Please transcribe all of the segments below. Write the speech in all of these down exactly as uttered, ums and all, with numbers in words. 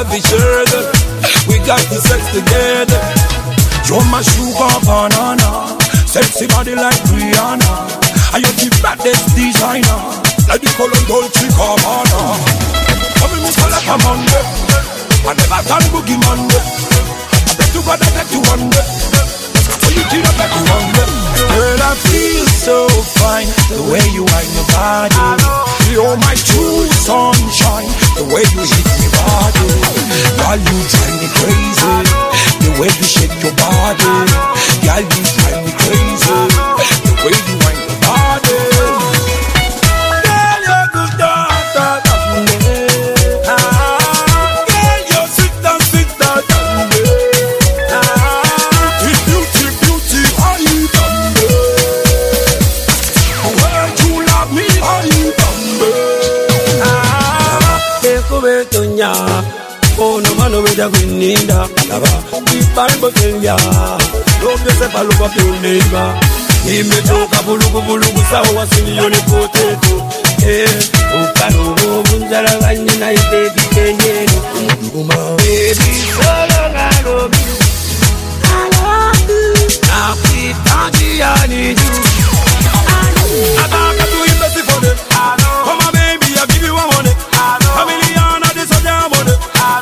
be sure that we got the sex together. You're my sugar banana, sexy body like Rihanna. And you the baddest designer, like the color Dolce Gabbana. Come in, Mister like a Monday, I never done boogie Monday. I bet you God I bet you one day. So you did I bet you one day. Girl, I feel so fine, the way you wind your body. You're my true sunshine, the way you hit me body. Girl, you drive me crazy, the way you shake your body. Girl, you drive me crazy, the way you wind your body. Girl, you're good, da, da, da, da. Girl, you're sweet, da, sweet, da, da, da. Beauty, beauty, how you done? Where you love me, how you done? Oh no man, no way to win neither. Keep on booking ya. Don't just say follow up your neighbor. He me talk a bulu bulu bulu sawa sini yoni potato. Eh, ukano bunjara ganyi na baby kenye no. Baby, so long I love you. I love you. Now keep on I need you. I talk to you best for them. Come on baby, I give you one money. A million of this on your money.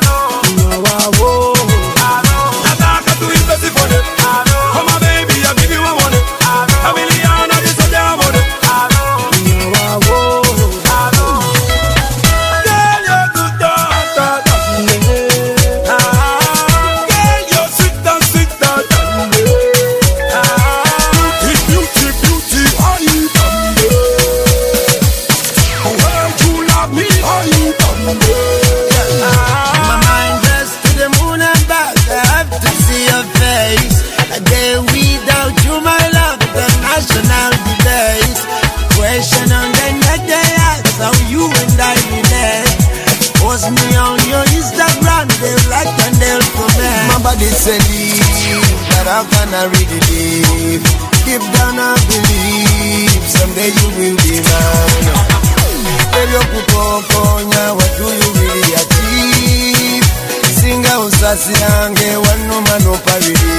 How can I really live? Deep down I believe someday you will be mine. Tell your kukokonya, what do you really achieve? Singa usasi yange, one no man no parity.